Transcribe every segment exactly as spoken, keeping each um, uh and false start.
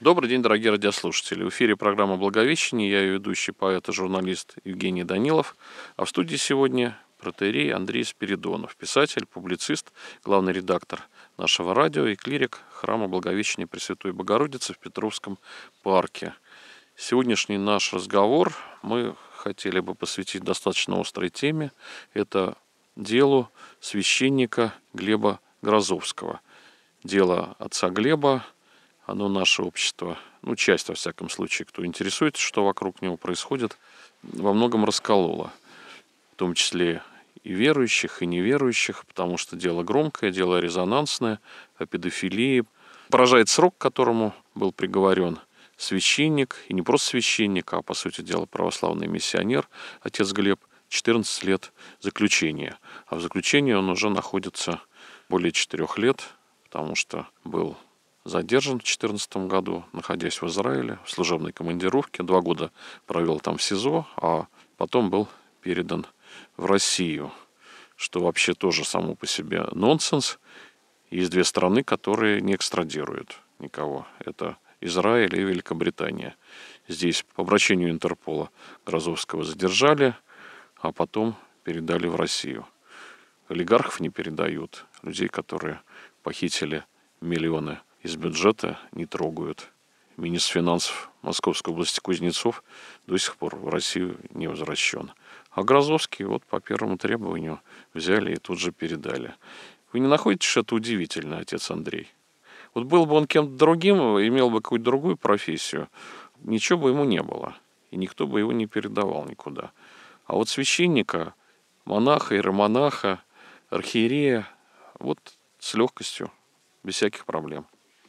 Добрый день, дорогие радиослушатели. В эфире программа «Благовещение». Я ее ведущий, поэт и журналист Евгений Данилов. А в студии сегодня протоиерей Андрей Спиридонов, писатель, публицист, главный редактор нашего радио и клирик храма Благовещения Пресвятой Богородицы в Петровском парке. Сегодняшний наш разговор мы хотели бы посвятить достаточно острой теме. Это делу священника Глеба Грозовского. Дело отца Глеба, оно наше общество, ну, часть, во всяком случае, кто интересуется, что вокруг него происходит, во многом раскололо. В том числе и верующих, и неверующих, потому что дело громкое, дело резонансное, о педофилии. Поражает срок, к которому был приговорен священник, и не просто священник, а, по сути дела, православный миссионер, отец Глеб, четырнадцать лет заключения. А в заключении он уже находится более четырех лет, потому что был задержан в две тысячи четырнадцатом году, находясь в Израиле, в служебной командировке. Два года провел там в СИЗО, а потом был передан в Россию, что вообще тоже само по себе нонсенс. Есть две страны, которые не экстрадируют никого. Это Израиль и Великобритания. Здесь по обращению Интерпола Грозовского задержали, а потом передали в Россию. Олигархов не передают, людей, которые похитили миллионы из бюджета, не трогают. Министр финансов Московской области Кузнецов до сих пор в Россию не возвращен. А Грозовский вот по первому требованию взяли и тут же передали. Вы не находите, что это удивительно, отец Андрей? Вот был бы он кем-то другим, имел бы какую-то другую профессию, ничего бы ему не было. И никто бы его не передавал никуда. А вот священника, монаха, иеромонаха, архиерея, вот с легкостью, без всяких проблем.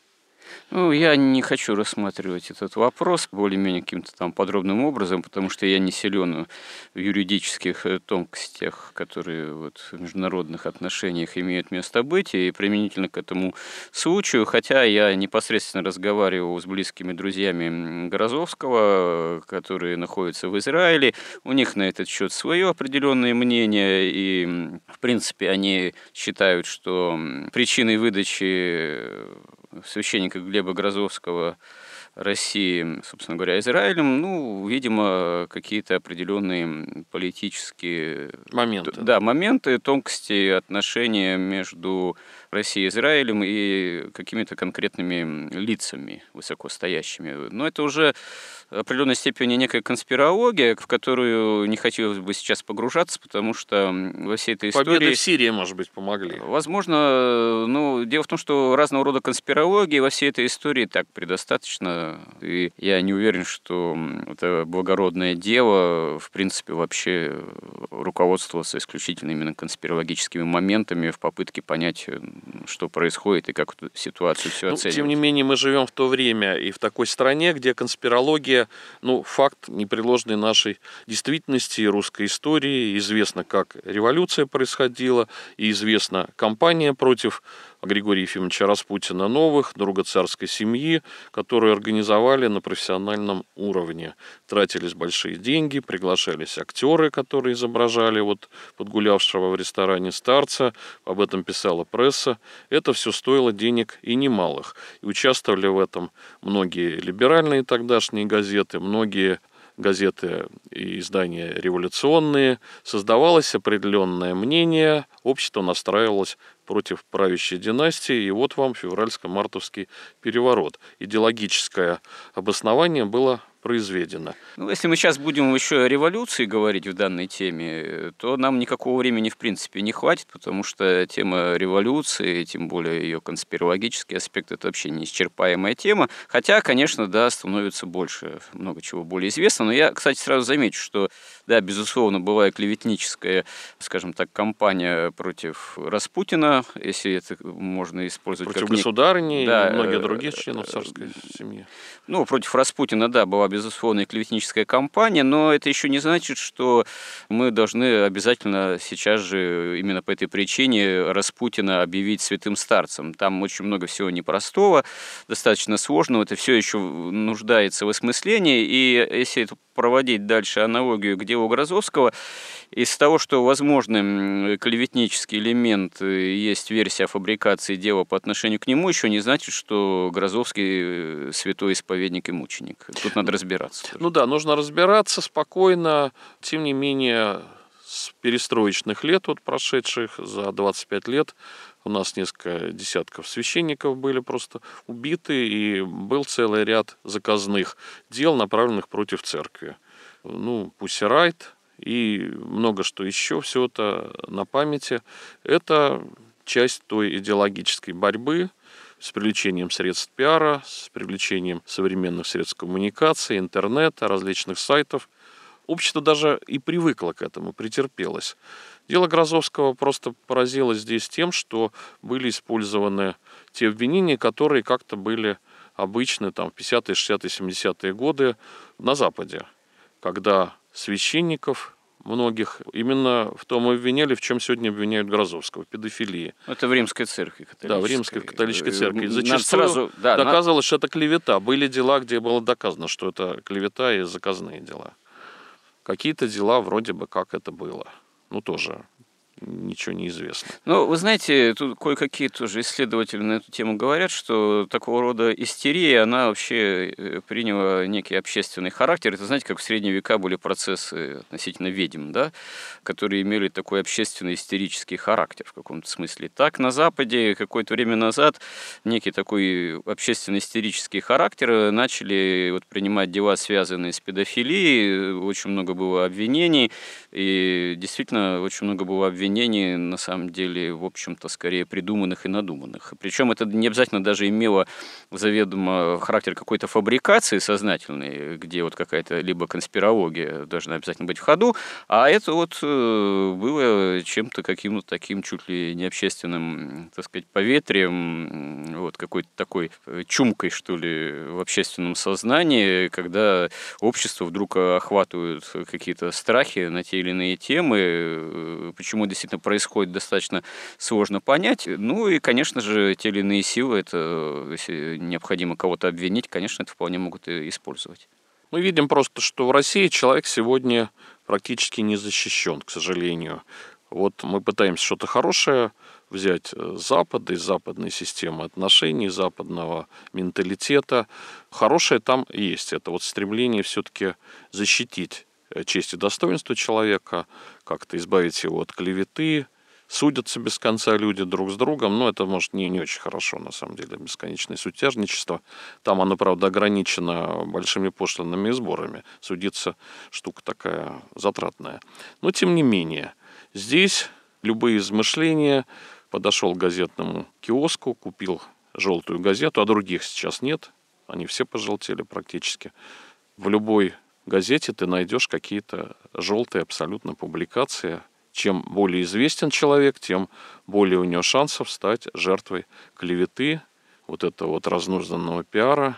Ну, я не хочу рассматривать этот вопрос более-менее каким-то там подробным образом, потому что я не силен в юридических тонкостях, которые вот в международных отношениях имеют место быть, и применительно к этому случаю, хотя я непосредственно разговаривал с близкими друзьями Грозовского, которые находятся в Израиле, у них на этот счет свое определенное мнение, и в принципе они считают, что причиной выдачи священника Глеба Грозовского России, собственно говоря, Израилем, ну, видимо, какие-то определенные политические моменты, да, моменты, тонкости отношения между Россией и Израилем и какими-то конкретными лицами высокостоящими. Но это уже в определенной степени некая конспирология, в которую не хотелось бы сейчас погружаться, потому что во всей этой истории... Победы в Сирии, может быть, помогли. Возможно, ну, дело в том, что разного рода конспирологии во всей этой истории так предостаточно, и я не уверен, что это благородное дело, в принципе, вообще руководствоваться исключительно именно конспирологическими моментами в попытке понять, что происходит и как эту ситуацию все ну, оценивать. Тем не менее, мы живем в то время и в такой стране, где конспирология, ну, факт, непреложный нашей действительности и русской истории. Известно, как революция происходила, и известна кампания против Григория Ефимовича Распутина новых, друга царской семьи, которую организовали на профессиональном уровне. Тратились большие деньги, приглашались актеры, которые изображали вот подгулявшего в ресторане старца, об этом писала пресса. Это все стоило денег и немалых. И участвовали в этом многие либеральные тогдашние газеты, многие газеты и издания революционные. Создавалось определенное мнение, общество настраивалось против правящей династии, и вот вам февральско-мартовский переворот. Идеологическое обоснование было произведено. Ну, если мы сейчас будем еще о революции говорить в данной теме, то нам никакого времени в принципе не хватит, потому что тема революции, тем более ее конспирологический аспект, это вообще неисчерпаемая тема. Хотя, конечно, да, становится больше, много чего более известно. Но я, кстати, сразу замечу, что, да, безусловно, была и клеветническая, скажем так, кампания против Распутина, если это можно использовать против как... государыни да, и многих других членов царской семьи. Ну, против Распутина, да, была безусловно, клеветническая кампания, но это еще не значит, что мы должны обязательно сейчас же именно по этой причине Распутина объявить святым старцем. Там очень много всего непростого, достаточно сложного, это все еще нуждается в осмыслении, и если эту проводить дальше аналогию к делу Грозовского, из того, что возможный клеветнический элемент, есть версия о фабрикации дела по отношению к нему, еще не значит, что Грозовский святой исповедник и мученик. Тут надо разбираться. Ну да, нужно разбираться спокойно. Тем не менее, с перестроечных лет, вот прошедших за двадцать пять лет, у нас несколько десятков священников были просто убиты, и был целый ряд заказных дел, направленных против церкви. Ну, Пусси Райт и много что еще, все это на памяти. Это часть той идеологической борьбы с привлечением средств пиара, с привлечением современных средств коммуникации, интернета, различных сайтов. Общество даже и привыкло к этому, претерпелось. Дело Грозовского просто поразило здесь тем, что были использованы те обвинения, которые как-то были обычны там, в пятидесятые, шестидесятые, семидесятые годы на Западе, когда священников многих именно в том и обвиняли, в чем сегодня обвиняют Грозовского, в педофилии. Это в Римской церкви католической. Да, в Римской католической церкви. Зачастую сразу, да, доказывалось, что это клевета. Были дела, где было доказано, что это клевета и заказные дела. Какие-то дела вроде бы как это было. Ну, тоже ничего не известно. Ну, вы знаете, тут кое-какие тоже исследователи на эту тему говорят, что такого рода истерия, она вообще приняла некий общественный характер. Это, знаете, как в средние века были процессы относительно ведьм, да, которые имели такой общественный истерический характер в каком-то смысле. Так, на Западе какое-то время назад некий такой общественный истерический характер начали вот принимать дела, связанные с педофилией. Очень много было обвинений, и действительно очень много было обвинений, на самом деле, в общем-то, скорее придуманных и надуманных. Причем это не обязательно даже имело заведомо характер какой-то фабрикации сознательной, где вот какая-то либо конспирология должна обязательно быть в ходу, а это вот было чем-то каким-то таким чуть ли не общественным, так сказать, поветрием, вот какой-то такой чумкой, что ли, в общественном сознании, когда общество вдруг охватывают какие-то страхи на те или иные темы, почему действительно происходит, достаточно сложно понять. Ну и, конечно же, те или иные силы, это, если необходимо кого-то обвинить, конечно, это вполне могут и использовать. Мы видим просто, что в России человек сегодня практически не защищен, к сожалению. Вот мы пытаемся что-то хорошее взять с Запада, из западной системы отношений, западного менталитета. Хорошее там есть. Это вот стремление все-таки защитить честь и достоинство человека, как-то избавить его от клеветы. Судятся без конца люди друг с другом, но это, может, не, не очень хорошо, на самом деле, бесконечное сутяжничество. Там оно, правда, ограничено большими пошлинами и сборами. Судиться штука такая затратная. Но, тем не менее, здесь любые измышления. Подошел к газетному киоску, купил желтую газету, а других сейчас нет. Они все пожелтели практически. В любой газете ты найдешь какие-то желтые абсолютно публикации. Чем более известен человек, тем более у него шансов стать жертвой клеветы, вот этого вот разнузданного пиара.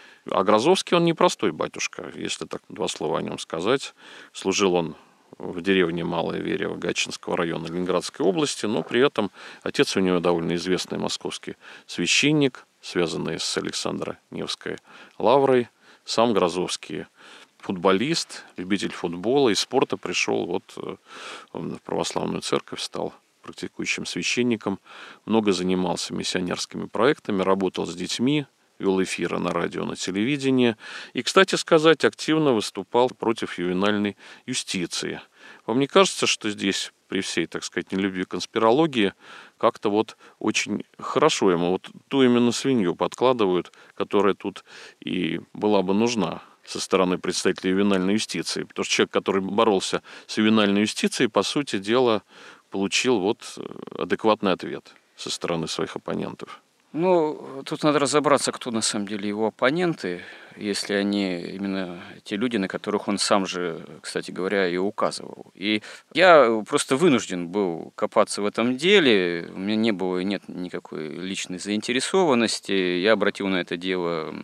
А Грозовский, он непростой батюшка, если так два слова о нем сказать. Служил он в деревне Малая Верево Гатчинского района Ленинградской области, но при этом отец у него довольно известный московский священник, связанный с Александро-Невской лаврой. Сам Грозовский футболист, любитель футбола и спорта, пришел вот в православную церковь, стал практикующим священником, много занимался миссионерскими проектами, работал с детьми, вел эфиры на радио, на телевидении и, кстати сказать, активно выступал против ювенальной юстиции. Вам не кажется, что здесь, при всей, так сказать, нелюбви к конспирологии, как-то вот очень хорошо ему вот ту именно свинью подкладывают, которая тут и была бы нужна со стороны представителей ювенальной юстиции. Потому что человек, который боролся с ювенальной юстицией, по сути дела, получил вот адекватный ответ со стороны своих оппонентов. Ну, тут надо разобраться, кто на самом деле его оппоненты, если они именно те люди, на которых он сам же, кстати говоря, и указывал. И я просто вынужден был копаться в этом деле, у меня не было и нет никакой личной заинтересованности. Я обратил на это дело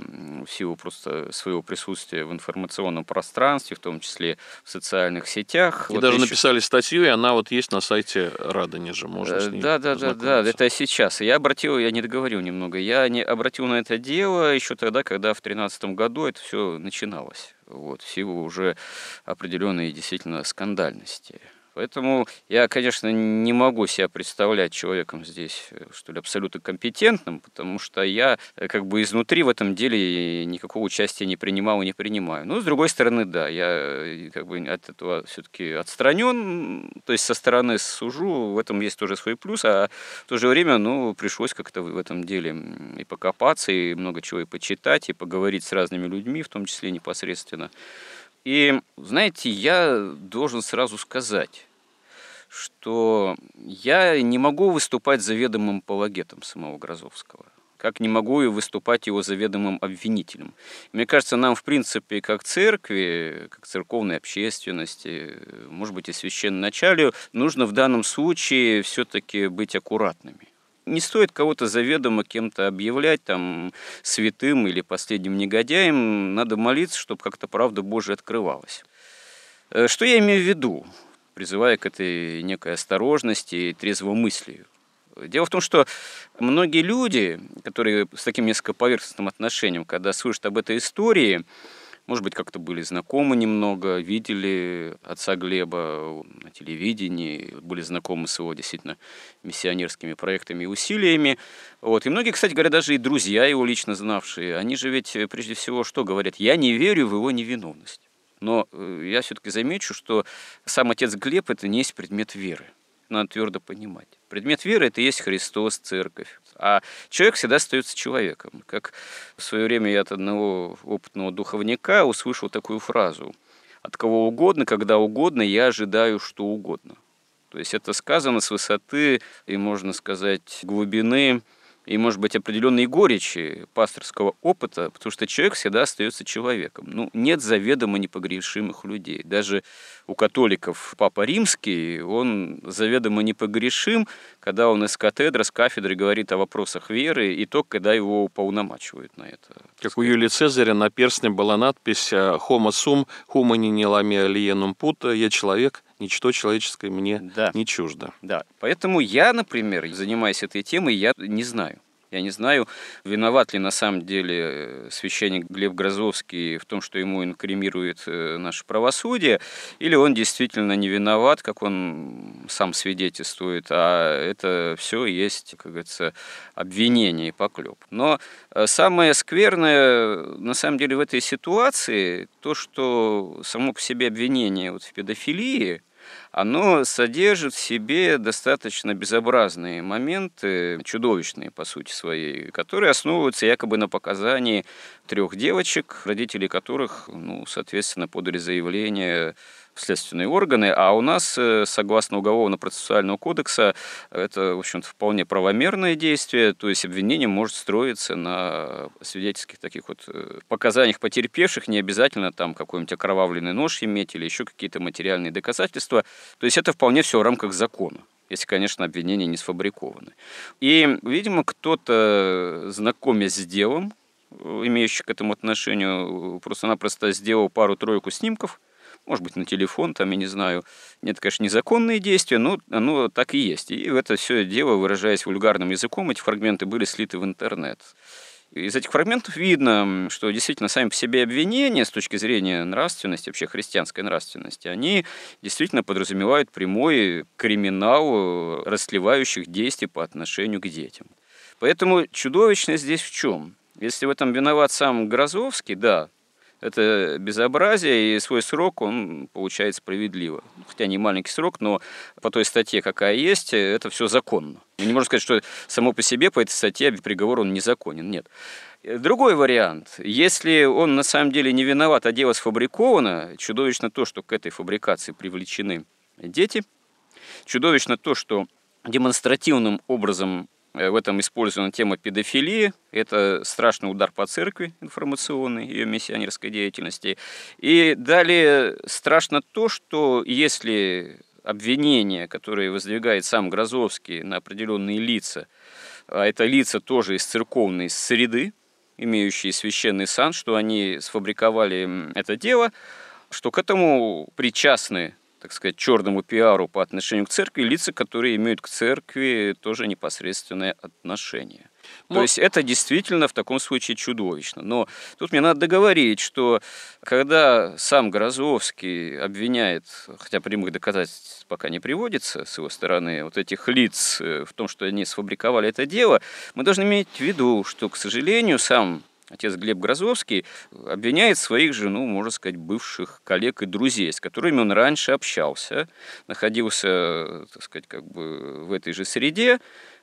в силу просто своего присутствия в информационном пространстве, в том числе в социальных сетях. И Вот даже еще... написали статью, и она вот есть на сайте Радонежа, можно с ней Да, да, да, да, это сейчас. Я обратил, я не договорил немного, я не обратил на это дело еще тогда, когда в тринадцатом году это все начиналось, вот, в силу уже определенной действительно скандальности. Поэтому я, конечно, не могу себя представлять человеком здесь, что ли, абсолютно компетентным, потому что я как бы изнутри в этом деле никакого участия не принимал и не принимаю. Но, с другой стороны, да, я как бы от этого все-таки отстранен, то есть со стороны сужу, в этом есть тоже свой плюс, а в то же время, ну, пришлось как-то в этом деле и покопаться, и много чего и почитать, и поговорить с разными людьми, в том числе непосредственно. И, знаете, я должен сразу сказать, что я не могу выступать заведомым апологетом самого Грозовского, как не могу и выступать его заведомым обвинителем. Мне кажется, нам, в принципе, как церкви, как церковной общественности, может быть, и священноначалию, нужно в данном случае все-таки быть аккуратными. Не стоит кого-то заведомо кем-то объявлять там святым или последним негодяем. Надо молиться, чтобы как-то правда Божия открывалась. Что я имею в виду, призывая к этой некой осторожности и трезвомыслию? Дело в том, что многие люди, которые с таким несколько поверхностным отношением, когда слышат об этой истории, может быть, как-то были знакомы немного, видели отца Глеба на телевидении, были знакомы с его действительно миссионерскими проектами и усилиями. Вот. И многие, кстати говоря, даже и друзья его лично знавшие, они же ведь прежде всего что говорят? «Я не верю в его невиновность». Но я все-таки замечу, что сам отец Глеб – это не есть предмет веры. Надо твердо понимать. Предмет веры – это и есть Христос, церковь. А человек всегда остается человеком. Как в свое время я от одного опытного духовника услышал такую фразу: «От кого угодно, когда угодно, я ожидаю что угодно». То есть это сказано с высоты и, можно сказать, глубины и, может быть, определенной горечи пасторского опыта, потому что человек всегда остается человеком. Ну, нет заведомо непогрешимых людей. Даже у католиков Папа Римский, он заведомо непогрешим, когда он из катедры, с кафедры говорит о вопросах веры, и только когда его уполномачивают на это. Как у Юлия Цезаря на перстне была надпись «Homo sum, humani не lame alienum put», «Я человек, ничто человеческое мне да. не чуждо». Да, поэтому я, например, занимаясь этой темой, я не знаю. Я не знаю, виноват ли на самом деле священник Глеб Грозовский в том, что ему инкримирует наше правосудие, или он действительно не виноват, как он сам свидетельствует, а это все есть, как говорится, обвинение и поклеп. Но самое скверное на самом деле в этой ситуации то, что само по себе обвинение вот в педофилии, оно содержит в себе достаточно безобразные моменты, чудовищные по сути своей, которые основываются якобы на показании трех девочек, родители которых, ну, соответственно, подали заявление в следственные органы, а у нас, согласно Уголовно-процессуального кодекса, это, в общем-то, вполне правомерное действие, то есть обвинение может строиться на свидетельских таких вот показаниях потерпевших, не обязательно там какой-нибудь окровавленный нож иметь или еще какие-то материальные доказательства, то есть это вполне все в рамках закона, если, конечно, обвинения не сфабрикованы. И, видимо, кто-то, знакомясь с делом, имеющий к этому отношению, просто-напросто сделал пару-тройку снимков, может быть, на телефон, там, я не знаю. Нет, конечно, незаконные действия, но оно так и есть. И в это все дело, выражаясь вульгарным языком, эти фрагменты были слиты в интернет. Из этих фрагментов видно, что действительно сами по себе обвинения с точки зрения нравственности, вообще христианской нравственности, они действительно подразумевают прямой криминал расслевающих действий по отношению к детям. Поэтому чудовищность здесь в чем? Если в этом виноват сам Грозовский, да, это безобразие, и свой срок он получает справедливо. Хотя не маленький срок, но по той статье, какая есть, это все законно. И не можно сказать, что само по себе по этой статье приговор он незаконен. Нет. Другой вариант. Если он на самом деле не виноват, а дело сфабриковано, чудовищно то, что к этой фабрикации привлечены дети, чудовищно то, что демонстративным образом в этом использована тема педофилии. Это страшный удар по церкви информационной, ее миссионерской деятельности. И далее страшно то, что если обвинения, которые воздвигает сам Грозовский на определенные лица, а это лица тоже из церковной среды, имеющие священный сан, что они сфабриковали это дело, что к этому причастны, так сказать, черному пиару по отношению к церкви лица, которые имеют к церкви тоже непосредственное отношение. То есть это действительно в таком случае чудовищно. Но тут мне надо договорить, что когда сам Грозовский обвиняет, хотя прямых доказательств пока не приводится с его стороны, вот этих лиц в том, что они сфабриковали это дело, мы должны иметь в виду, что, к сожалению, сам отец Глеб Грозовский обвиняет своих же, ну, можно сказать, бывших коллег и друзей, с которыми он раньше общался, находился, так сказать, как бы в этой же среде.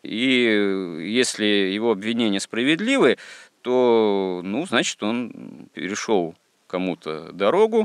И если его обвинения справедливы, то, ну, значит, он перешел кому-то дорогу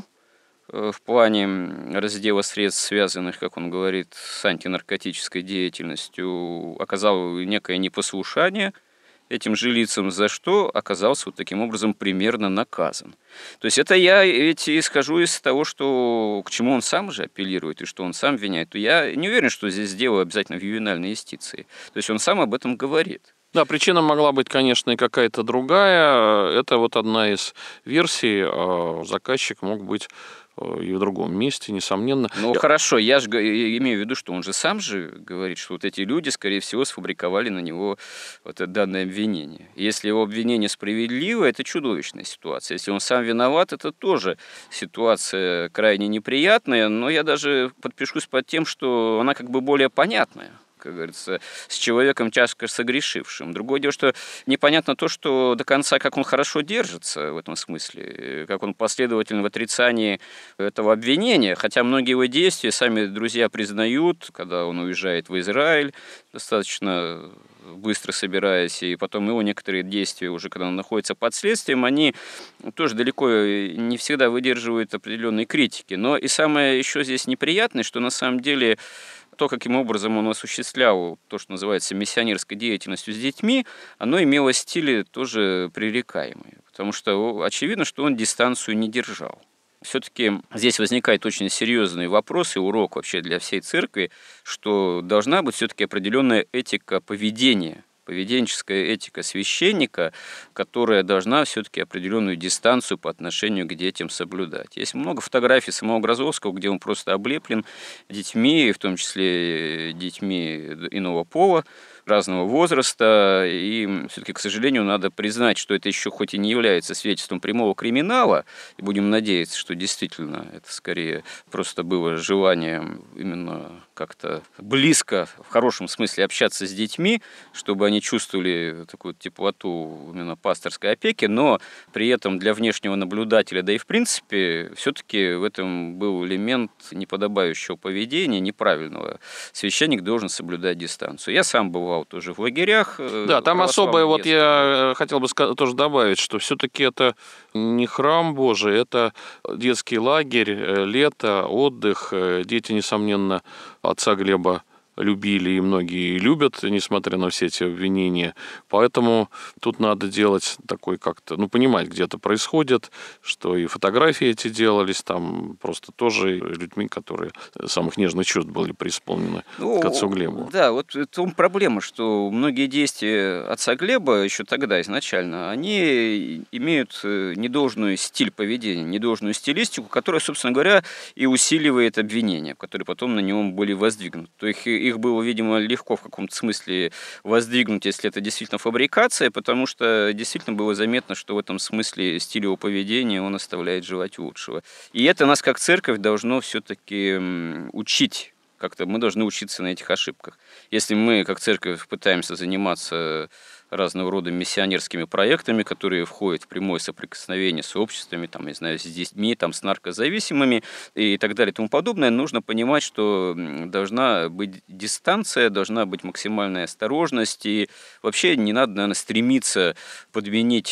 в плане раздела средств, связанных, как он говорит, с антинаркотической деятельностью, оказал некое непослушание этим же лицам, за что оказался вот таким образом примерно наказан. То есть это я ведь исхожу из того, что к чему он сам же апеллирует и что он сам виняет. То я не уверен, что здесь дело обязательно в ювенальной юстиции. То есть он сам об этом говорит. Да, причина могла быть, конечно, и какая-то другая. Это вот одна из версий. Заказчик мог быть и в другом месте, несомненно. Ну, я... хорошо, я же имею в виду, что он же сам же говорит, что вот эти люди, скорее всего, сфабриковали на него вот это данное обвинение. Если его обвинение справедливо, это чудовищная ситуация. Если он сам виноват, это тоже ситуация крайне неприятная, но я даже подпишусь под тем, что она как бы более понятная, как говорится, с человеком тяжко согрешившим. Другое дело, что непонятно то, что до конца, как он хорошо держится в этом смысле, как он последовательно в отрицании этого обвинения, хотя многие его действия сами друзья признают, когда он уезжает в Израиль, достаточно быстро собираясь, и потом его некоторые действия, уже когда он находится под следствием, они тоже далеко не всегда выдерживают определенной критики. Но и самое еще здесь неприятное, что на самом деле то, каким образом он осуществлял то, что называется миссионерской деятельностью с детьми, оно имело стиль тоже пререкаемый. Потому что очевидно, что он дистанцию не держал. Все-таки здесь возникает очень серьезный вопрос и урок вообще для всей церкви, что должна быть все-таки определенная этика поведения, поведенческая этика священника, которая должна все-таки определенную дистанцию по отношению к детям соблюдать. Есть много фотографий самого Грозовского, где он просто облеплен детьми, в том числе детьми иного пола, разного возраста, и все-таки, к сожалению, надо признать, что это еще хоть и не является свидетельством прямого криминала, и будем надеяться, что действительно это скорее просто было желание именно как-то близко, в хорошем смысле, общаться с детьми, чтобы они чувствовали такую теплоту именно пасторской опеки, но при этом для внешнего наблюдателя, да и в принципе, все-таки в этом был элемент неподобающего поведения, неправильного. Священник должен соблюдать дистанцию. Я сам бывал тоже в лагерях. Да, там особое, вот я хотел бы тоже добавить, что все-таки это не храм Божий, это детский лагерь, лето, отдых. Дети, несомненно, отца Глеба любили и многие любят, несмотря на все эти обвинения. Поэтому тут надо делать такой как-то, ну, понимать, где это происходит, что и фотографии эти делались там просто тоже людьми, которые самых нежных чувств были преисполнены ну, к отцу Глебу. Да, вот в том проблема, что многие действия отца Глеба еще тогда изначально, они имеют недолжную стиль поведения, недолжную стилистику, которая, собственно говоря, и усиливает обвинения, которые потом на него были воздвигнуты. То есть их было, видимо, легко в каком-то смысле воздвигнуть, если это действительно фабрикация, потому что действительно было заметно, что в этом смысле стиль его поведения, он оставляет желать лучшего. И это нас как церковь должно все-таки учить. Как-то мы должны учиться на этих ошибках. Если мы, как церковь, пытаемся заниматься разного рода миссионерскими проектами, которые входят в прямое соприкосновение с обществами, там, не знаю, с детьми, там, с наркозависимыми и так далее и тому подобное, нужно понимать, что должна быть дистанция, должна быть максимальная осторожность, и вообще не надо, наверное, стремиться подменить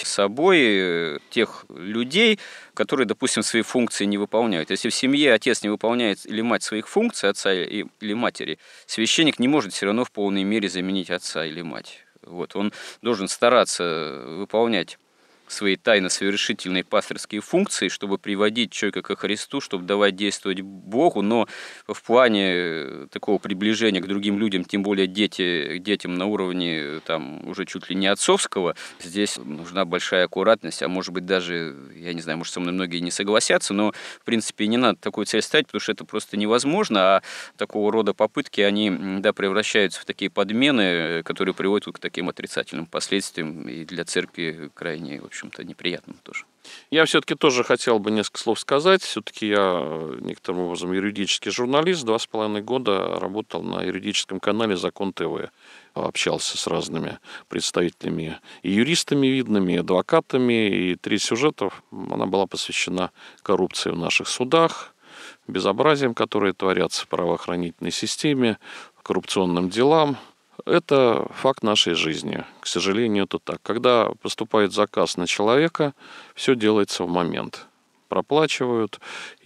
собой тех людей, которые, допустим, свои функции не выполняют. Если в семье отец не выполняет или мать своих функций, отца или матери, священник не может все равно в полной мере заменить отца или мать. Вот, он должен стараться выполнять свои тайно-совершительные пастырские функции, чтобы приводить человека ко Христу, чтобы давать действовать Богу, но в плане такого приближения к другим людям, тем более дети, детям на уровне там, уже чуть ли не отцовского, здесь нужна большая аккуратность, а может быть даже, я не знаю, может со мной многие не согласятся, но в принципе не надо такую цель ставить, потому что это просто невозможно, а такого рода попытки, они да, превращаются в такие подмены, которые приводят к таким отрицательным последствиям и для церкви крайне, в общем-то, неприятным тоже. Я все-таки тоже хотел бы несколько слов сказать. Все-таки я некоторым образом юридический журналист. Два с половиной года работал на юридическом канале «Закон ТВ». Общался с разными представителями и юристами видными, и адвокатами. И три сюжетов, она была посвящена коррупции в наших судах, безобразиям, которые творятся в правоохранительной системе, коррупционным делам. Это факт нашей жизни. К сожалению, это так. Когда поступает заказ на человека, все делается в момент. Проплачивают,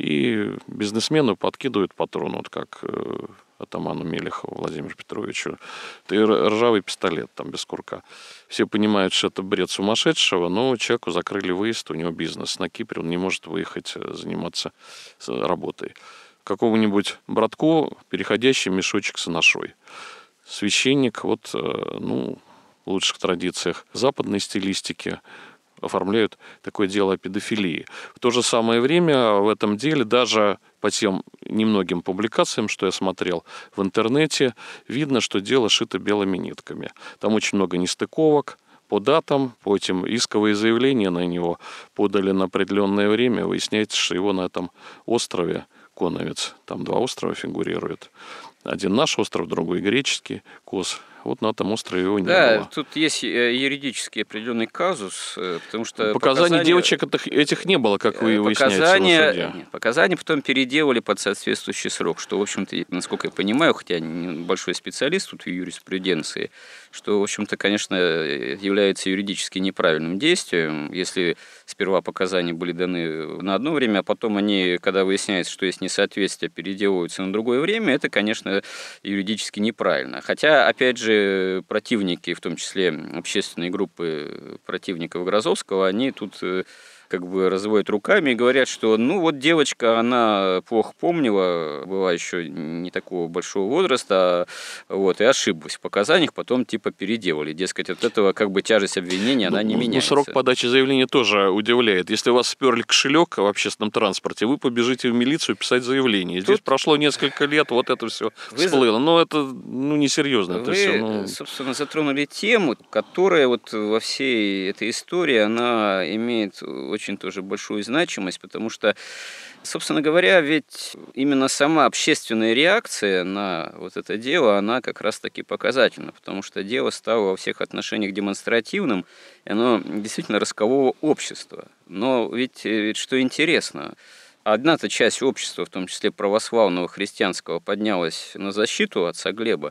и бизнесмену подкидывают патрон, вот как э, атаману Мелехову Владимиру Петровичу. Ты ржавый пистолет там без курка. Все понимают, что это бред сумасшедшего, но человеку закрыли выезд, у него бизнес на Кипре, он не может выехать заниматься работой. Какому-нибудь братку переходящий мешочек с анашой. Священник, вот, ну, в лучших традициях западной стилистики оформляют такое дело о педофилии. В то же самое время в этом деле, даже по тем немногим публикациям, что я смотрел в интернете, видно, что дело шито белыми нитками. Там очень много нестыковок. По датам, по этим исковые заявления на него подали на определенное время. Выясняется, что его на этом острове Коновец, там два острова фигурируют. Один наш остров, другой греческий, Кос. Вот на этом острове его не да, было. Тут есть юридический определенный казус, потому что показаний, показания... девочек этих, этих не было, как вы выясняете на суде. Нет, показания потом переделали под соответствующий срок, что, в общем-то, насколько я понимаю, хотя я не большой специалист тут в юриспруденции, что, в общем-то, конечно, является юридически неправильным действием, если сперва показания были даны на одно время, а потом они, когда выясняется, что есть несоответствие, переделываются на другое время, это, конечно, юридически неправильно. Хотя, опять же, противники, в том числе общественные группы противников Грозовского, они тут как бы разводят руками и говорят, что ну вот девочка, она плохо помнила, была еще не такого большого возраста, вот, и ошиблась в показаниях, потом типа переделали. Дескать, от этого как бы тяжесть обвинения, она ну, не ну, меняется. Срок подачи заявления тоже удивляет. Если у вас сперли кошелек в общественном транспорте, вы побежите в милицию писать заявление. Здесь Тут... прошло несколько лет, вот это все вы... всплыло. Но это ну, несерьезно. Вы, это все, ну... собственно, затронули тему, которая вот во всей этой истории, она имеет очень тоже большую значимость, потому что, собственно говоря, ведь именно сама общественная реакция на вот это дело, она как раз-таки показательна, потому что дело стало во всех отношениях демонстративным, и оно действительно раскололо общество. Но ведь, ведь что интересно, одна-то часть общества, в том числе православного, христианского, поднялась на защиту отца Глеба,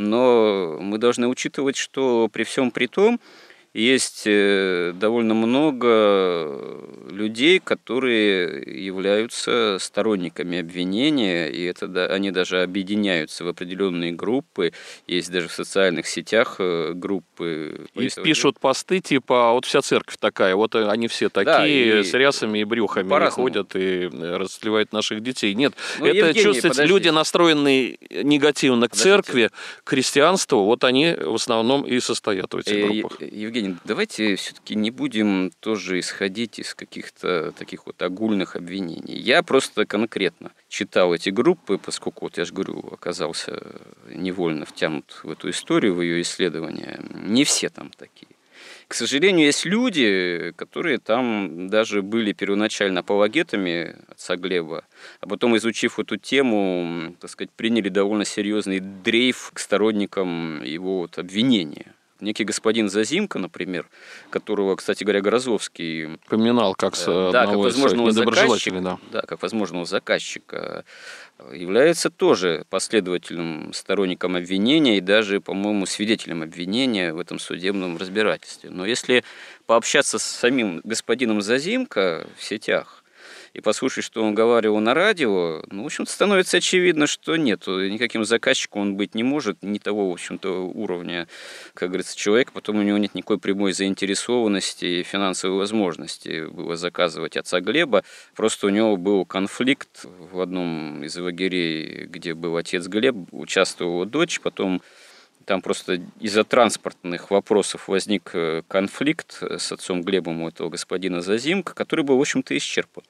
но мы должны учитывать, что при всем при том, есть довольно много людей, которые являются сторонниками обвинения, и это, да, они даже объединяются в определенные группы, есть даже в социальных сетях группы. И пишут посты типа, вот вся церковь такая, вот они все такие, да, с рясами и брюхами по-разному ходят и расслевают наших детей. Нет, ну, это Евгений, чувствуется, подождите. Люди, настроенные негативно к подождите. Церкви, к христианству, вот они в основном и состоят в этих группах. Евгений, давайте все-таки не будем тоже исходить из каких-то таких вот огульных обвинений. Я просто конкретно читал эти группы, поскольку, вот я же говорю, оказался невольно втянут в эту историю, в ее исследование. Не все там такие. К сожалению, есть люди, которые там даже были первоначально апологетами отца Глеба, а потом, изучив эту тему, так сказать, приняли довольно серьезный дрейф к сторонникам его вот обвинения. Некий господин Зазимко, например, которого, кстати говоря, Грозовский поминал как с э, да, как возможного заказчика, да. да, как возможного заказчика, является тоже последовательным сторонником обвинения и даже, по-моему, свидетелем обвинения в этом судебном разбирательстве. Но если пообщаться с самим господином Зазимко в сетях, и послушать, что он говорил на радио, ну, в общем-то, становится очевидно, что нет, никаким заказчиком он быть не может, не того, в общем-то, уровня, как говорится, человека, потом у него нет никакой прямой заинтересованности и финансовой возможности было заказывать отца Глеба, просто у него был конфликт в одном из лагерей, где был отец Глеб, участвовала его дочь, потом там просто из-за транспортных вопросов возник конфликт с отцом Глебом у этого господина Зазимка, который был, в общем-то, исчерпан.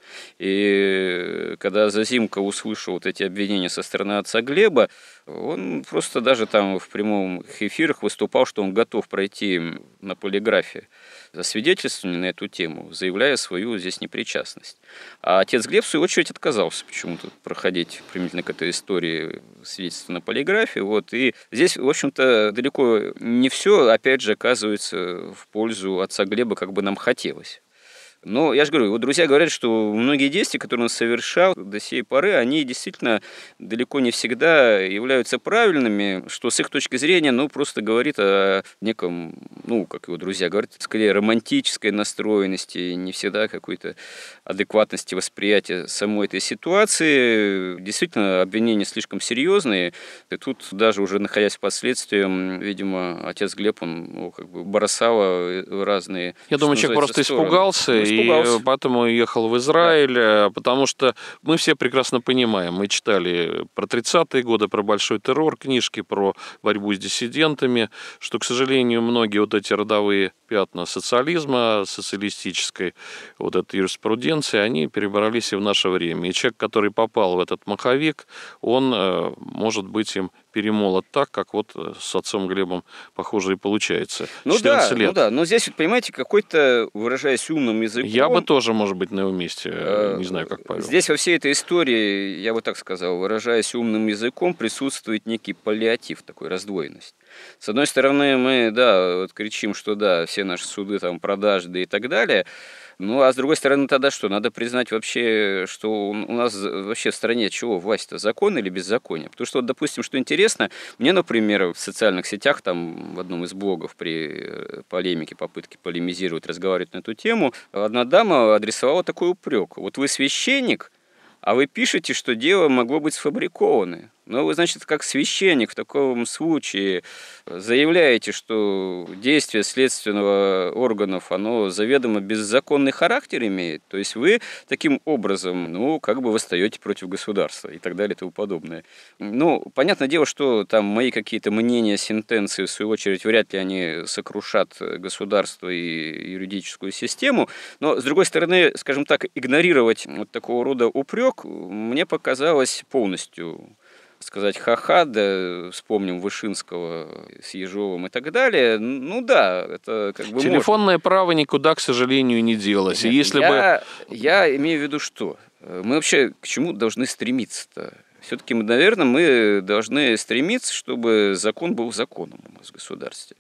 И когда Зазимка услышал вот эти обвинения со стороны отца Глеба, он просто даже там в прямых эфирах выступал, что он готов пройти на полиграфе засвидетельствование на эту тему, заявляя свою здесь непричастность. А отец Глеб, в свою очередь, отказался почему-то проходить применительно к этой истории свидетельство на полиграфе. Вот. И здесь, в общем-то, далеко не все, опять же, оказывается в пользу отца Глеба, как бы нам хотелось. Но я же говорю, вот друзья говорят, что многие действия, которые он совершал до сей поры, они действительно далеко не всегда являются правильными, что с их точки зрения, ну, просто говорит о неком, ну, как его друзья говорят, скорее романтической настроенности, не всегда какой-то адекватности восприятия самой этой ситуации. Действительно, обвинения слишком серьезные. И тут даже уже находясь под следствием, видимо, отец Глеб, он ну, как бы бросал разные... Я думаю, человек просто стороны. испугался. И потом уехал в Израиль, да. Потому что мы все прекрасно понимаем, мы читали про тридцатые годы, про большой террор, книжки про борьбу с диссидентами, что, к сожалению, многие вот эти родовые пятна социализма, социалистической вот этой юриспруденции, они перебрались и в наше время. И человек, который попал в этот маховик, он может быть им перемолот так, как вот с отцом Глебом, похоже, и получается. Ну да, лет. ну да, но здесь, вот, понимаете, какой-то, выражаясь умным языком... Я бы тоже, может быть, на его месте, э, не знаю, как Павел. Здесь во всей этой истории, я бы так сказал, выражаясь умным языком, присутствует некий паллиатив, такой раздвоенность. С одной стороны, мы, да, вот кричим, что да, все наши суды там продажды и так далее. Ну, а с другой стороны, тогда что? Надо признать вообще, что у нас вообще в стране чего? Власть-то закон или беззаконие? Потому что, вот, допустим, что интересно, мне, например, в социальных сетях, там, в одном из блогов при полемике, попытке полемизировать, разговаривать на эту тему, одна дама адресовала такой упрек. Вот вы священник, а вы пишете, что дело могло быть сфабриковано. Но вы, значит, как священник в таком случае заявляете, что действие следственного органов, оно заведомо беззаконный характер имеет. То есть вы таким образом, ну, как бы восстаете против государства и так далее и тому подобное. Ну, понятное дело, что там мои какие-то мнения, сентенции, в свою очередь, вряд ли они сокрушат государство и юридическую систему. Но, с другой стороны, скажем так, игнорировать вот такого рода упрек мне показалось полностью... сказать ха-ха, да вспомним Вышинского с Ежовым и так далее, ну да, это как бы телефонное можно. право никуда, к сожалению, не делось. Нет, и если я, бы... я имею в виду что? Мы вообще к чему должны стремиться-то? Все-таки, наверное, мы должны стремиться, чтобы закон был законом у нас в государстве.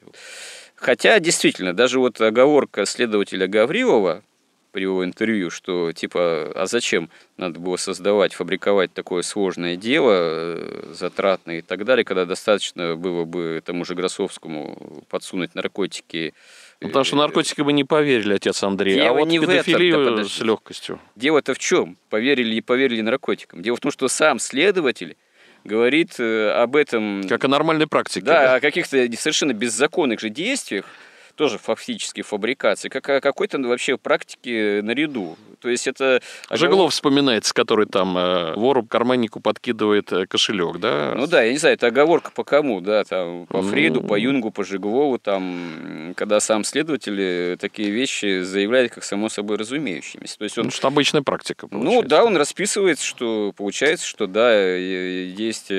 Хотя, действительно, даже вот оговорка следователя Гаврилова при его интервью, что типа, а зачем надо было создавать, фабриковать такое сложное дело, затратное и так далее, когда достаточно было бы тому же Гросовскому подсунуть наркотики. Ну, потому что наркотики бы не поверили, отец Андрей, дело а вот не педофилию да, с легкостью. Дело-то в чем? Поверили и поверили наркотикам. Дело в том, что сам следователь говорит об этом... Как о нормальной практике. Да, да? О каких-то совершенно беззаконных же действиях, тоже фактически фабрикации, как о какой-то вообще практике наряду. То есть это... Жеглов вспоминается, который там э, вору карманнику подкидывает кошелек, да? Ну да, я не знаю, это оговорка по кому, да, там, по Фрейду, по Юнгу, по Жеглову, там, когда сам следователь такие вещи заявляет как само собой разумеющимися. То есть он... Ну, что обычная практика, получается. Ну да, он расписывает, что получается, что да, есть...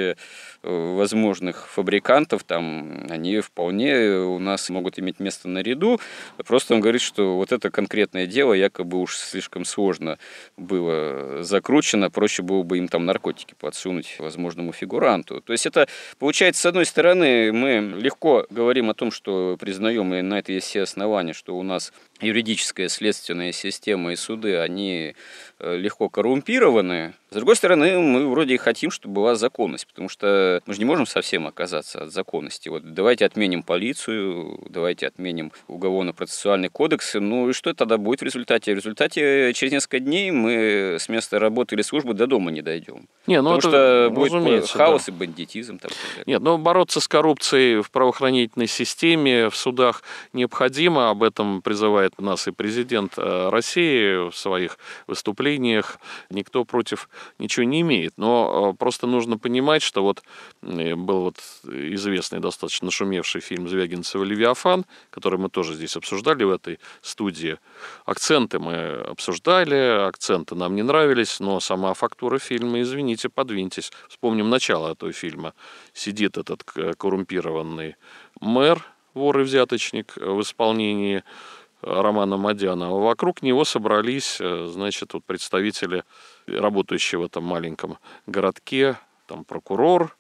возможных фабрикантов, там, они вполне у нас могут иметь место наряду. Просто он говорит, что вот это конкретное дело якобы уж слишком сложно было закручено, проще было бы им там наркотики подсунуть возможному фигуранту. То есть это, получается, с одной стороны, мы легко говорим о том, что признаем, и на это есть все основания, что у нас юридическая следственная система и суды, они легко коррумпированы. С другой стороны, мы вроде и хотим, чтобы была законность, потому что мы же не можем совсем оказаться от законности. Вот давайте отменим полицию, давайте отменим уголовно-процессуальный кодекс. Ну и что тогда будет в результате? В результате через несколько дней мы с места работы или службы до дома не дойдем. Не, ну потому это, что будет хаос да. и бандитизм. Там, Нет, но бороться с коррупцией в правоохранительной системе, в судах необходимо. Об этом призывает нас и президент России в своих выступлениях. Никто против ничего не имеет. Но просто нужно понимать, что вот был вот известный, достаточно шумевший фильм Звягинцева «Левиафан», который мы тоже здесь обсуждали в этой студии. Акценты мы обсуждали, акценты нам не нравились, но сама фактура фильма, извините, подвиньтесь. Вспомним начало этого фильма. Сидит этот коррумпированный мэр, вор и взяточник в исполнении Романа Мадянова. Вокруг него собрались, значит, вот представители, работающие в этом маленьком городке, там прокурор,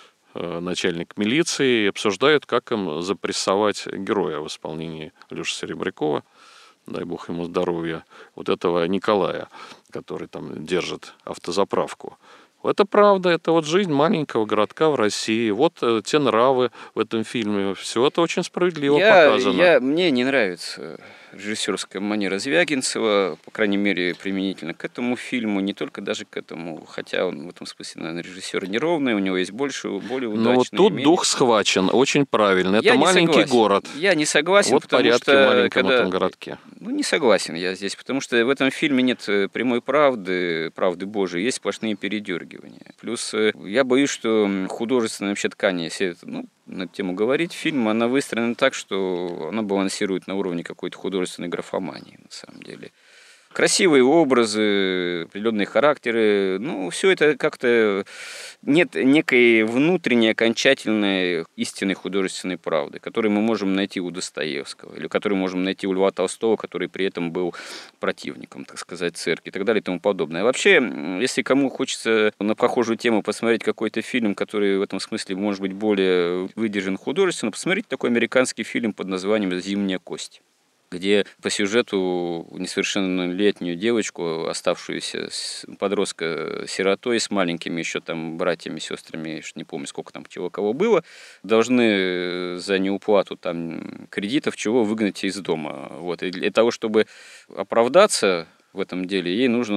начальник милиции, и обсуждают, как им запрессовать героя в исполнении Леши Серебрякова, дай бог ему здоровья, вот этого Николая, который там держит автозаправку. Это правда, это вот жизнь маленького городка в России. Вот э, те нравы в этом фильме. Все это очень справедливо я, показано. Я, мне не нравится режиссерская манера Звягинцева, по крайней мере, применительно к этому фильму, не только даже к этому, хотя он в этом смысле, наверное, режиссер неровный, у него есть больше, более удачные. Но вот тут менее... дух схвачен, очень правильно. Это я маленький город. Я не согласен, вот потому порядки что... в маленьком когда... этом городке. Ну, не согласен я здесь, потому что в этом фильме нет прямой правды, правды Божией, есть сплошные передергивания. Плюс я боюсь, что художественная вообще ткань, если ну, на эту тему говорить, фильм, она выстроена так, что она балансирует на уровне какой-то художественной графомании, на самом деле. Красивые образы, определенные характеры, ну, все это как-то... Нет некой внутренней, окончательной, истинной художественной правды, которую мы можем найти у Достоевского, или которую можем найти у Льва Толстого, который при этом был противником, так сказать, церкви, и так далее, и тому подобное. А вообще, если кому хочется на похожую тему посмотреть какой-то фильм, который в этом смысле может быть более выдержан художественно, посмотрите такой американский фильм под названием «Зимняя кость», где по сюжету несовершеннолетнюю девочку, оставшуюся подростка-сиротой с маленькими еще там братьями, сестрами, не помню, сколько там чего кого было, должны за неуплату там кредитов чего выгнать из дома. Вот. И для того, чтобы оправдаться в этом деле, ей нужно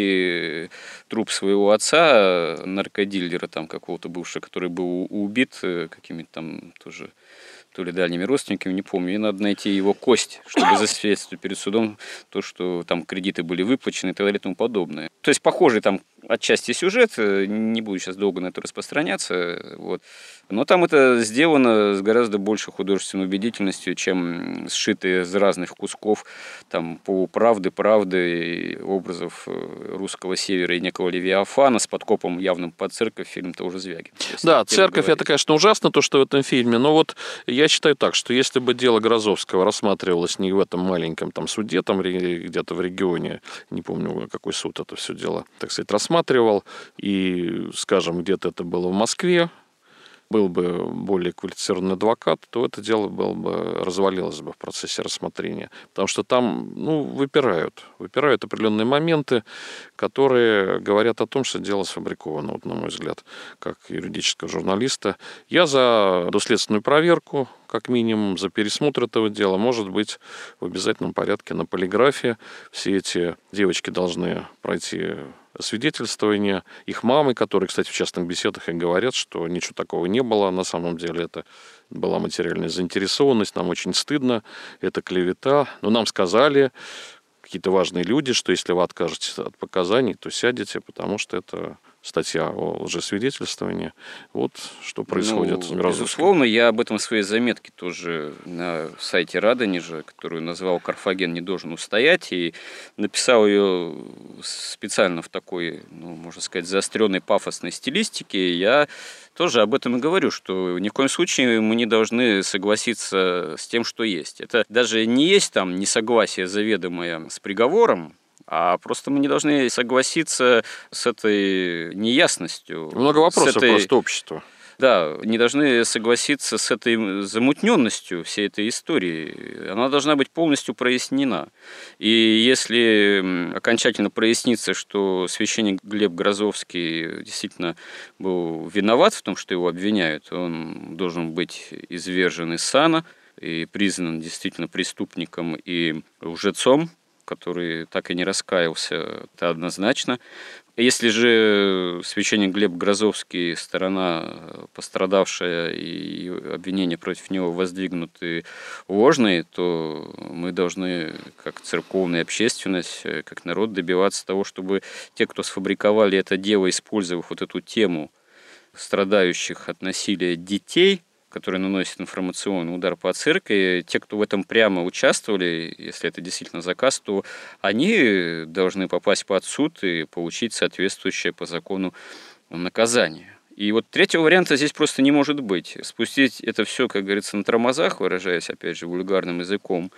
найти труп своего отца, наркодилера там какого-то бывшего, который был убит какими-то там тоже... то ли дальними родственниками, не помню, и надо найти его кость, чтобы засвидетельствовать перед судом то, что там кредиты были выплачены и так далее и тому подобное. То есть похожий там отчасти сюжет, не буду сейчас долго на это распространяться, вот. Но там это сделано с гораздо большей художественной убедительностью, чем сшитые из разных кусков там, полуправды, правды образов русского севера и некого Левиафана с подкопом явным под церковь, фильм того Звягин. Да, церковь, это, конечно, ужасно, то, что в этом фильме, но вот я считаю так, что если бы дело Грозовского рассматривалось не в этом маленьком там суде, там где-то в регионе, не помню, какой суд это все дело, так сказать, рассматривал, и, скажем, где-то это было в Москве, был бы более квалифицированный адвокат, то это дело было бы, развалилось бы в процессе рассмотрения. Потому что там, ну, выпирают. Выпирают определенные моменты, которые говорят о том, что дело сфабриковано, вот, на мой взгляд, как юридического журналиста. Я за доследственную проверку, как минимум, за пересмотр этого дела, может быть, в обязательном порядке на полиграфе. Все эти девочки должны пройти свидетельствование, их мамы, которые, кстати, в частных беседах и говорят, что ничего такого не было, на самом деле это была материальная заинтересованность, нам очень стыдно, это клевета, но нам сказали какие-то важные люди, что если вы откажетесь от показаний, то сядете, потому что это статья о лжесвидетельствовании. Вот что происходит ну, с Грозовским. Безусловно, я об этом в своей заметке тоже на сайте Радонежа, которую назвал «Карфаген не должен устоять», и написал ее специально в такой, ну, можно сказать, заостренной пафосной стилистике. Я тоже об этом и говорю, что ни в коем случае мы не должны согласиться с тем, что есть. Это даже не есть там несогласие заведомое с приговором, а просто мы не должны согласиться с этой неясностью. Много вопросов этой... просто общества. Да, не должны согласиться с этой замутненностью всей этой истории. Она должна быть полностью прояснена. И если окончательно прояснится, что священник Глеб Грозовский действительно был виноват в том, что его обвиняют, он должен быть извержен из сана и признан действительно преступником и лжецом, который так и не раскаялся, это однозначно. Если же священник Глеб Грозовский, сторона пострадавшая, и обвинения против него воздвигнуты ложные, то мы должны, как церковная общественность, как народ, добиваться того, чтобы те, кто сфабриковали это дело, использовав вот эту тему страдающих от насилия детей, которые наносят информационный удар по церкви, те, кто в этом прямо участвовали, если это действительно заказ, то они должны попасть под суд и получить соответствующее по закону наказание. И вот третьего варианта здесь просто не может быть. Спустить это все, как говорится, на тормозах, выражаясь, опять же, вульгарным языком,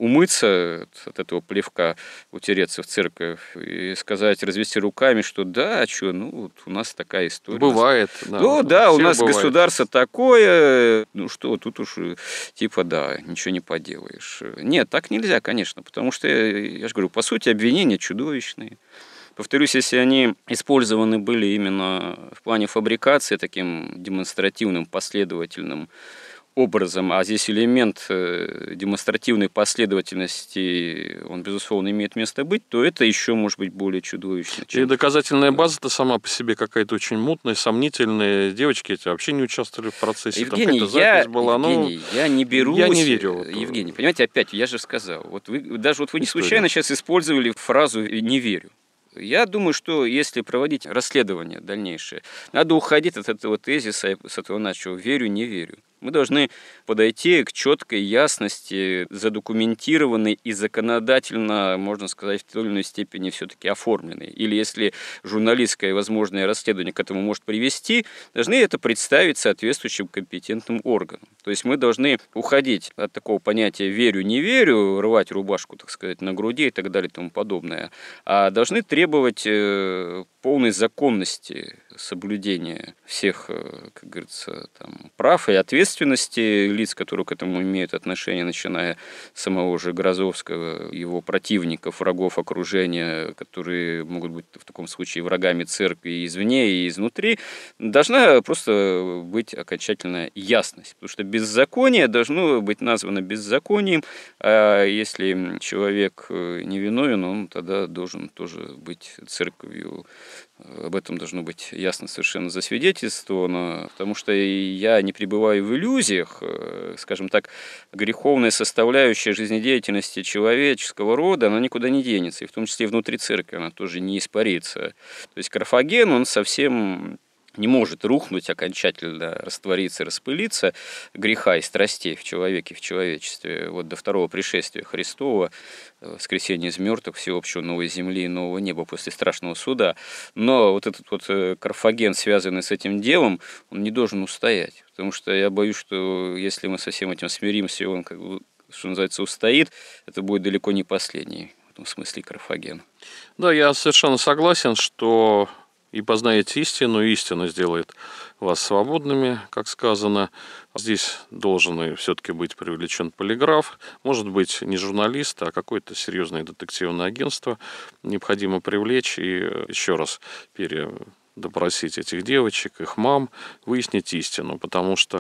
умыться от этого плевка, утереться в церковь и сказать, развести руками, что да, а что, ну, вот у нас такая история. Бывает. Да, ну да, у нас бывает. Государство такое, ну что, тут уж типа да, ничего не поделаешь. Нет, так нельзя, конечно, потому что, я же говорю, по сути, обвинения чудовищные. Повторюсь, если они использованы были именно в плане фабрикации таким демонстративным, последовательным образом, а здесь элемент демонстративной последовательности, он, безусловно, имеет место быть, то это еще может быть более чудовищно. Чем... И доказательная база-то сама по себе какая-то очень мутная, сомнительная. Девочки эти вообще не участвовали в процессе. Евгений, Там я, была, Евгений ну, я не берусь. Я не верю. Евгений, понимаете, опять, я же сказал, вот вы, даже вот вы не случайно сейчас использовали фразу «не верю». Я думаю, что если проводить расследование дальнейшее, надо уходить от этого тезиса, с этого начала «верю, не верю». Мы должны подойти к четкой ясности, задокументированной и законодательно, можно сказать, в той или иной степени все-таки оформленной. Или если журналистское возможное расследование к этому может привести, должны это представить соответствующим компетентным органам. То есть мы должны уходить от такого понятия «верю, не верю», рвать рубашку, так сказать, на груди и так далее и тому подобное, а должны требовать полной законности соблюдения всех, как говорится, там, прав и ответственности лиц, которые к этому имеют отношение, начиная с самого же Грозовского, его противников, врагов окружения, которые могут быть в таком случае врагами церкви и извне, и изнутри, должна просто быть окончательная ясность. Потому что беззаконие должно быть названо беззаконием, а если человек невиновен, он тогда должен тоже быть церковью. Об этом должно быть ясно совершенно засвидетельствовано, потому что я не пребываю в иллюзиях, скажем так, греховная составляющая жизнедеятельности человеческого рода, она никуда не денется, и в том числе и внутри церкви она тоже не испарится. То есть Карфаген, он совсем не может рухнуть окончательно, раствориться, распылиться греха и страстей в человеке, в человечестве, вот до второго пришествия Христова, воскресения из мертвых, всеобщего новой земли и нового неба после страшного суда. Но вот этот вот Карфаген, связанный с этим делом, он не должен устоять, потому что я боюсь, что если мы со всем этим смиримся, и он, как бы, что называется, устоит, это будет далеко не последний в этом смысле Карфаген. Да, я совершенно согласен, что и познаете истину, и истина сделает вас свободными, как сказано. Здесь должен и все-таки быть привлечен полиграф, может быть, не журналист, а какое-то серьезное детективное агентство необходимо привлечь и еще раз передопросить этих девочек, их мам, выяснить истину, потому что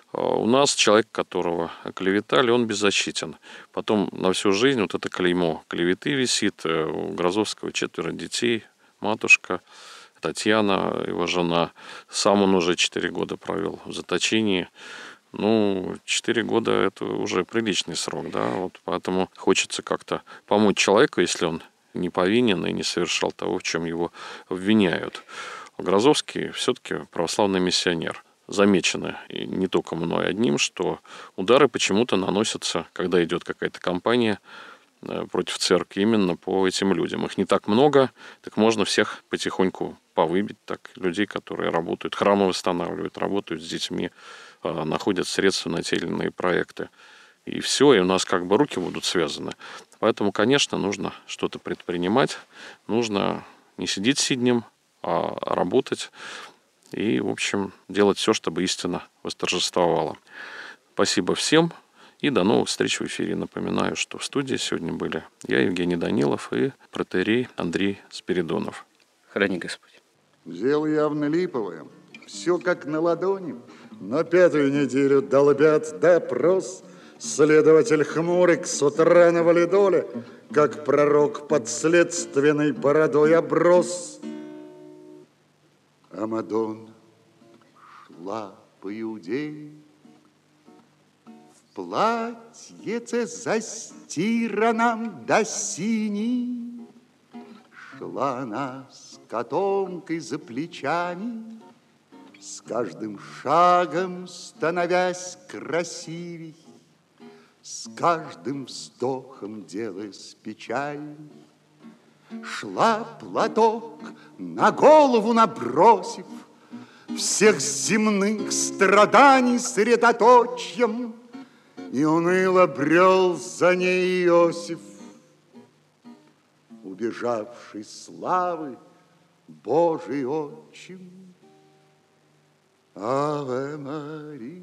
у нас человек, которого оклеветали, он беззащитен. Потом на всю жизнь вот это клеймо клеветы висит, у Грозовского четверо детей, матушка Татьяна, его жена, сам он уже четыре года провел в заточении. Ну, четыре года – это уже приличный срок, да, вот поэтому хочется как-то помочь человеку, если он не повинен и не совершал того, в чем его обвиняют. Грозовский все-таки православный миссионер. Замечено, и не только мной одним, что удары почему-то наносятся, когда идет какая-то кампания против церкви, именно по этим людям. Их не так много, так можно всех потихоньку повыбить, так людей, которые работают, храмы восстанавливают, работают с детьми, находят средства на те или иные проекты. И все, и у нас как бы руки будут связаны. Поэтому, конечно, нужно что-то предпринимать, нужно не сидеть сиднем, а работать. и, в общем, делать все, чтобы истина восторжествовала. Спасибо всем и до новых встреч в эфире. Напоминаю, что в студии сегодня были я, Евгений Данилов, и протоиерей Андрей Спиридонов. Храни Господь. Дело явно липовое, все как на ладони. На пятую неделю долбят допрос. Следователь Хмурик с утра на валидоле, как пророк под следственной бородой оброс. А Мадонна шла по Иудее в платьице застиранном до синей. Шла она с котомкой за плечами, с каждым шагом становясь красивей, с каждым вздохом делаясь печальней. Шла платок на голову набросив, всех земных страданий средоточием, и уныло брел за ней Иосиф, убежавший славы Божий отчим. Аве Мария.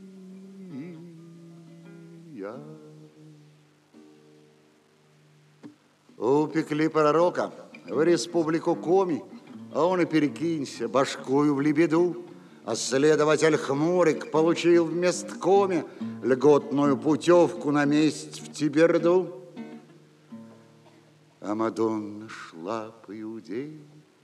Упекли пророка в республику Коми, а он и перекинься башкою в лебеду. А следователь Хмурик получил вместо Коми льготную путевку на месть в Тиберду. А Мадонна шла по Иудее,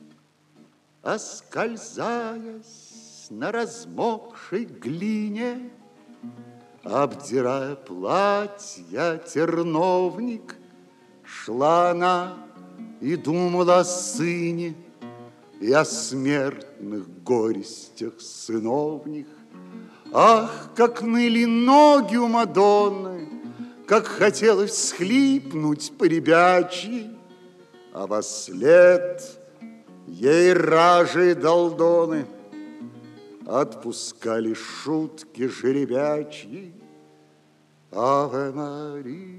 оскользаясь на размокшей глине, обдирая платья терновник, шла она и думала о сыне и о смертных горестях сыновних. Ах, как ныли ноги у Мадонны, как хотелось всхлипнуть по-ребячьи, а вослед ей ражи и долдоны отпускали шутки жеребячьи. Аве Мария.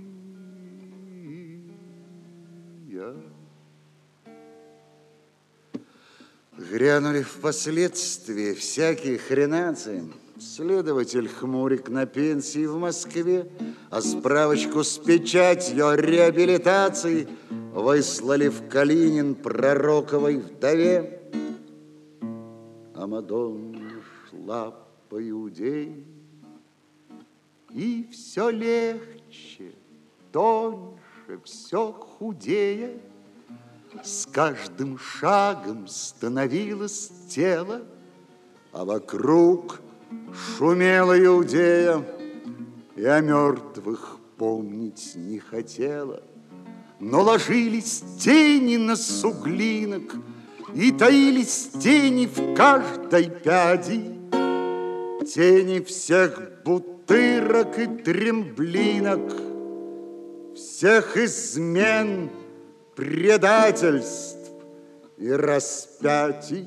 Грянули впоследствии всякие хренации. Следователь Хмурик на пенсии в Москве, а справочку с печатью о реабилитации выслали в Калинин пророковой вдове. А Мадонна шла по Иудее, и все легче, тоньше, все худее, с каждым шагом становилось тело, а вокруг шумела Иудея, и о мертвых помнить не хотела. Но ложились тени на суглинок, и таились тени в каждой пяди, тени всех бутырок и тремблинок, всех измен, предательств и распятий.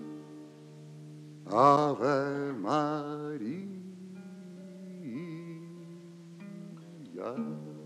Аве Мария.